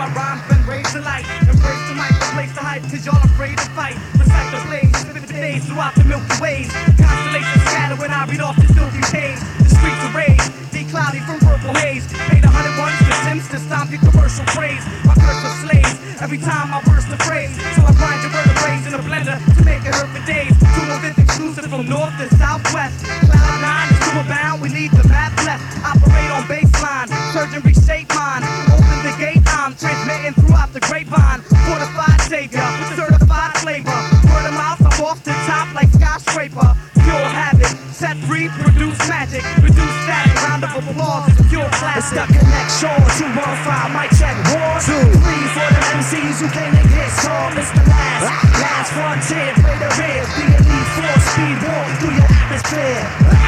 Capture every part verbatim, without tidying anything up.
my rhymes been raised to light. Embrace the mic, replace the hype, cause y'all afraid to fight. Recite the blaze, fifty days throughout the Milky Ways. Constellations scatter when I read off the filthy page. The streets are raised, be cloudy from purple haze. Paid a hundred ones to Sims to stomp your commercial praise. My curse of slaves, every time I burst the phrase. So I grind your vertebrae in a blender to make it hurt for days. Two more fifth exclusive from north to southwest. Cloud nine is super bound, we leave the map left. Operate on baseline, surgeon reshape mine. Open the gate, I'm transmitting throughout the grapevine. Fortified savior, certified flavor. Word of mouth, I'm off the top like skyscraper. Pure habit, set free, produce magic. Reduce static, round of applause, it's pure classic. It's the connection, two one five, mic check, one, two, three for the M Cs who came to get some. It's the last, last frontier, play the rear. The elite four speed walk through your atmosphere.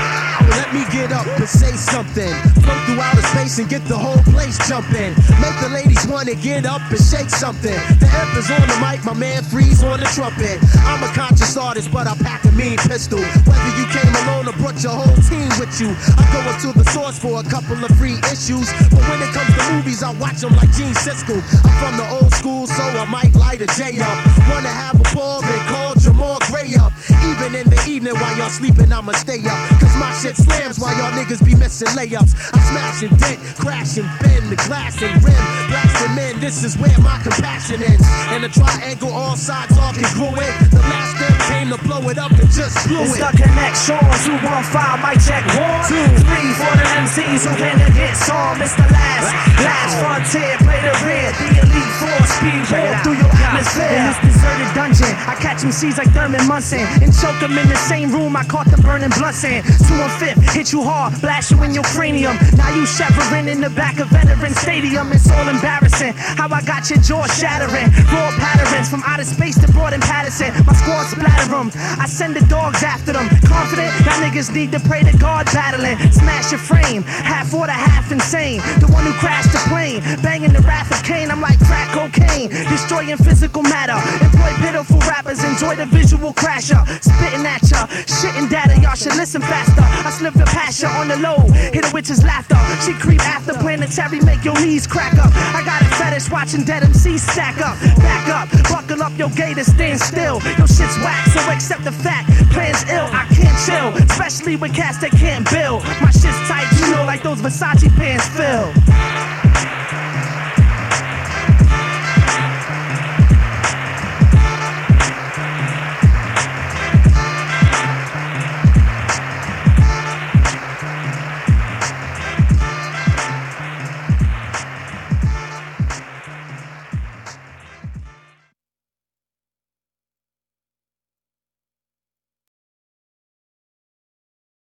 Let me get up and say something. Float through outer space and get the whole place jumping. Make the ladies wanna get up and shake something. The emperor's on the mic, my man Freeze on the trumpet. I'm a conscious artist, but I pack a mean pistol. Whether you came alone or brought your whole team with you, I go into the source for a couple of free issues. But when it comes to movies, I watch them like Gene Siskel. I'm from the old school, so I might light a J up. Wanna have a ball, then call Jamal Gray up. Even in the evening while y'all sleeping, I'ma stay up. Cause my shit slams while y'all niggas be missing layups. I smash and dent, crash and bend the glass and rim. Blasting men, this is where my compassion ends. And the triangle, all sides all congruent. The last step came to blow it up and just blew It's it. the connection, two one five, mic check, one, two, three for the M Cs who came to get some. It's the last, last frontier, play the rear. The elite four speed walk through your atmosphere. In this deserted dungeon, I catch M Cs like Thurman Munson and choke them in the same room I caught them burning blunts in. Two one fifth, hit you hard, blast you in your cranium. Now you shivering in the back of Veteran Stadium. It's all embarrassing how I got your jaw shattering. Raw patterns from outer space to Broad and Patterson. My squad splatter them, I send the dogs after them. Confident, y'all niggas need to pray to God battling. Smash your frame, half order, half insane. The one who crashed the plane, banging the wrath of Cain. I'm like crack cocaine, destroying physical matter. Employ pitiful rappers, enjoy the visual crasher. Spitting at ya, shitting data, y'all should listen faster. I slip the passion on the low, hit a witch's laughter. She creep after planetary, make your knees crack up. I got a fetish watching dead M Cs stack up. Back up, buckle up your gator, stand still. Your shit's whack, so accept the fact. Plan's ill, I can't chill, especially with cats that can't build. My shit's tight, you know, like those Versace pants fill.